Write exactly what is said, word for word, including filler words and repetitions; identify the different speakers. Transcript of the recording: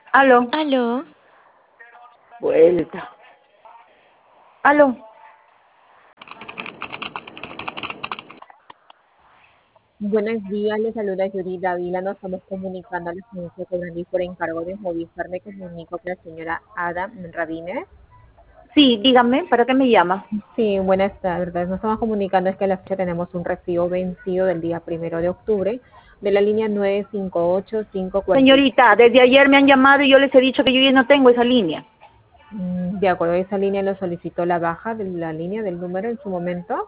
Speaker 1: Aló,
Speaker 2: Aló,
Speaker 1: vuelta. Aló.
Speaker 3: Buenos días, les saluda Yuri Dávila. Nos estamos comunicando a la agencia que vendí por encargo de Movistar. Me comunico con la señora Ada Rabines.
Speaker 1: Sí, dígame, ¿para qué me llama?
Speaker 3: Sí, buenas tardes. Nos estamos comunicando es que a la fecha tenemos un recibo vencido del día primero de octubre de la línea nueve cinco ocho cinco cuatro.
Speaker 1: Señorita, desde ayer me han llamado y yo les he dicho que yo ya no tengo esa línea.
Speaker 3: De acuerdo, esa línea lo solicitó la baja de la línea del número en su momento.